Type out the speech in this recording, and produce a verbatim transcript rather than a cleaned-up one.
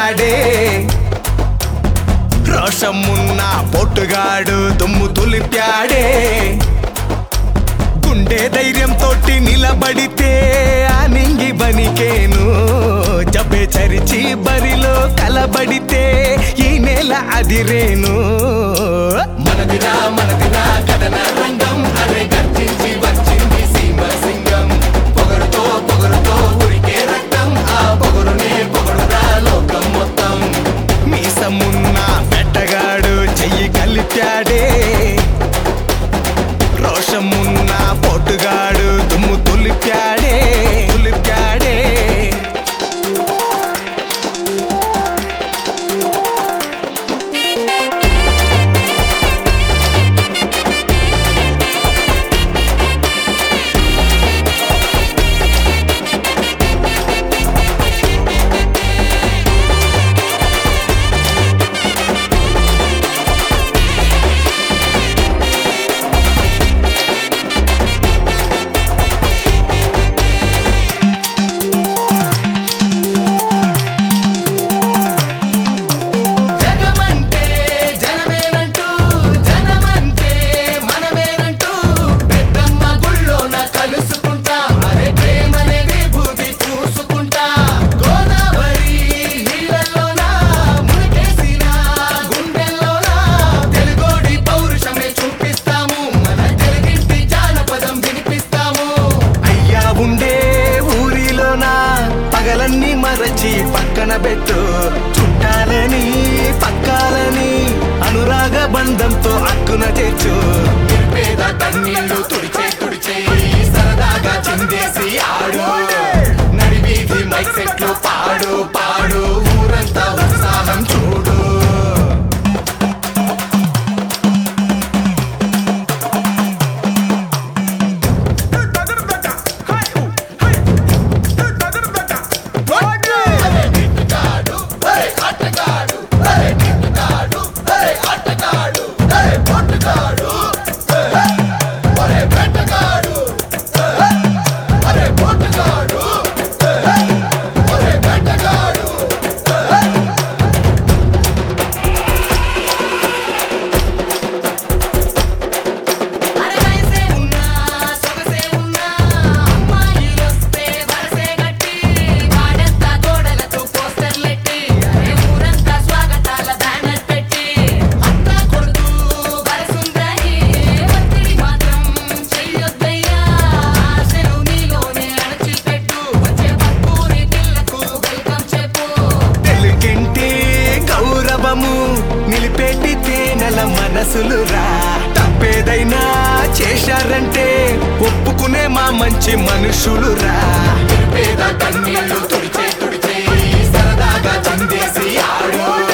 నిలబడిత్యాడే రోషమున్న పొట్టుగాడు దుమ్ము తులిప్యాడే గుండె ధైర్యం తోటి నిలబడితే ఆ నింగి బనికేను జబ్బే చరిచి బరిలో కలబడితే ఈ నేల అదిరేను మనదిరా మనదిరా కథన రంగం అరే గర్జించి వచ్చింది సీమ సింగం పొగరుతో పొగరుతో ఉరికే రక్తం ఆ పొగరునే పొగరురా లోకం మొత్తం మీసమున్న పెట్టగాడు చెయ్యి కలిపాడే రోషమున్న పొట్టుగాడు దుమ్ము తులిప్యాడే తులిప్యాడే పగలన్నీ మరచి పక్కన పెట్టు చుట్టాలని పక్కాలని అనురాగ బంధంతో అక్కున చేర్చు పేద కన్నీళ్లు తుడిచే తుడిచే సరదాగా చిందేసి ఆడు నడివీధి మైక్ సెట్లు పాడు పాడు ఊరంతా ఉత్సాహం చూడు నిలిపెట్టితే నెల మనసులురా తప్పేదైనా చేశారంటే ఒప్పుకునే మా మంచి మనుషులురా పేద కన్నీళ్లు తుడిచే తుడిచే సరదాగా చిందేసి ఆడు